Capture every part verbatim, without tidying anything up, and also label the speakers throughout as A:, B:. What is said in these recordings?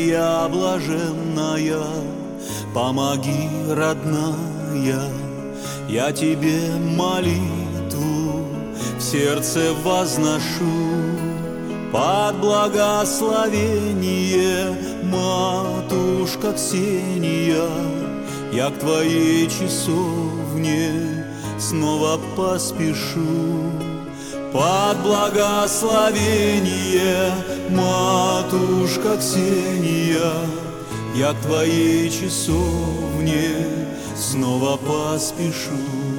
A: Ксения блаженная, помоги, родная, я тебе молитву в сердце возношу. Под благословение, матушка Ксения, я к твоей часовне снова поспешу. Под благословение, матушка Ксения, я к твоей часовне снова поспешу.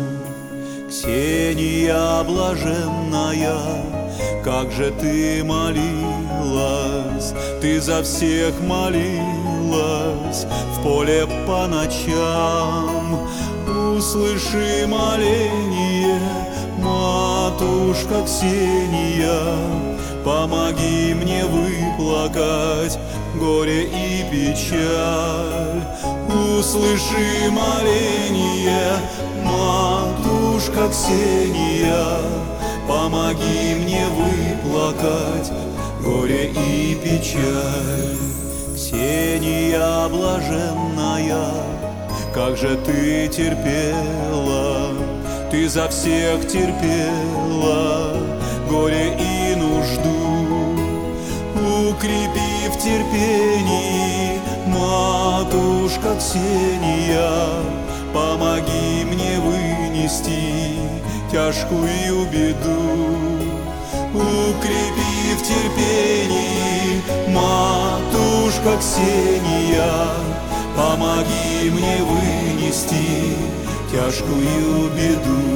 A: Ксения блаженная, как же ты молилась, ты за всех молилась в поле по ночам. Услыши моление, матушка Ксения, помоги мне выплакать горе и печаль. Услыши моление, матушка Ксения, помоги мне выплакать горе и печаль. Ксения блаженная, как же ты терпела, ты за всех терпела горе и нужду. Укрепи в терпении, матушка Ксения, помоги мне вынести тяжкую беду. Укрепи в терпении, матушка Ксения, помоги мне вынести тяжкую беду.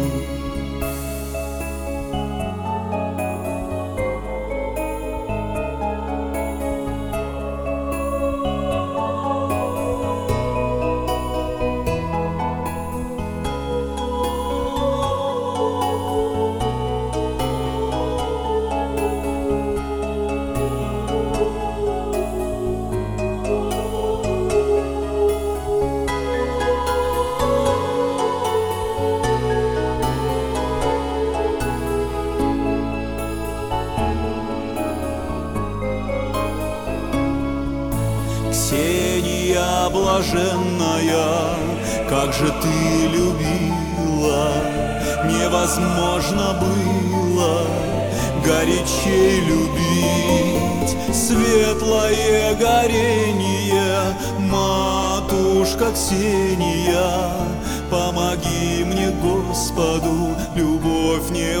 A: Ксения блаженная, как же ты любила, невозможно было горячей любить. Светлое горение, матушка Ксения, помоги мне, Господу, любовь не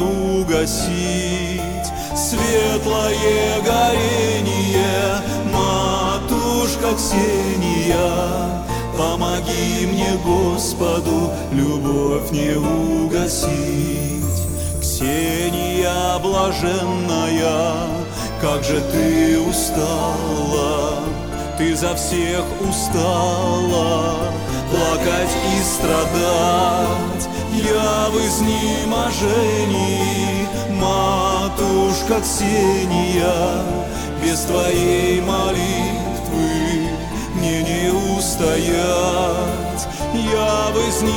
A: угасить. Светлое горение, матушка Ксения, помоги мне, Господу, любовь не угасить. Ксения блаженная, как же ты устала, ты за всех устала плакать и страдать. Я в изнеможении, матушка Ксения, без твоей молитвы мне не устоять. Я в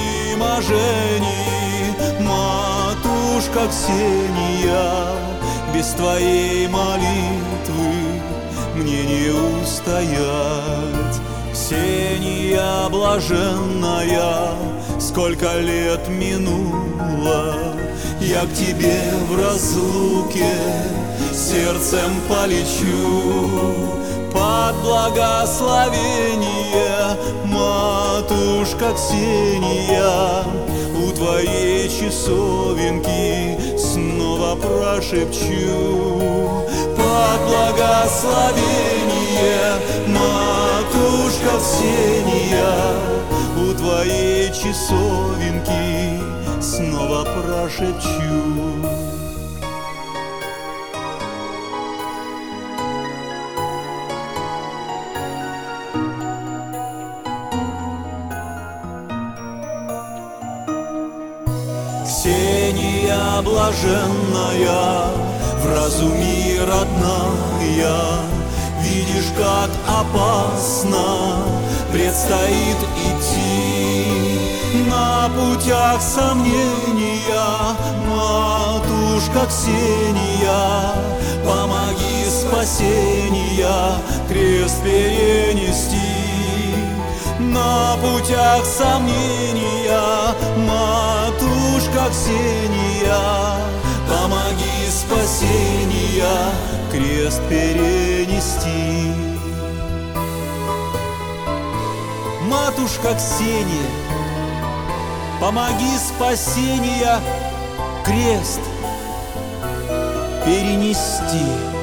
A: изнеможении, матушка Ксения, без твоей молитвы мне не устоять. Ксения блаженная, сколько лет минуло, я к тебе в разлуке сердцем полечу. Под благословение, матушка Ксения, у твоей часовенки снова прошепчу. Под благословение, матушка Ксения, у твоей часовенки снова прошепчу. Ксения блаженная, в разуме родная, видишь, как опасно предстоит идти. На путях сомнения, матушка Ксения, помоги спасти. спасения крест перенести. На путях сомнения, матушка Ксения, помоги спасения крест перенести. Матушка Ксения, помоги спасения крест перенести.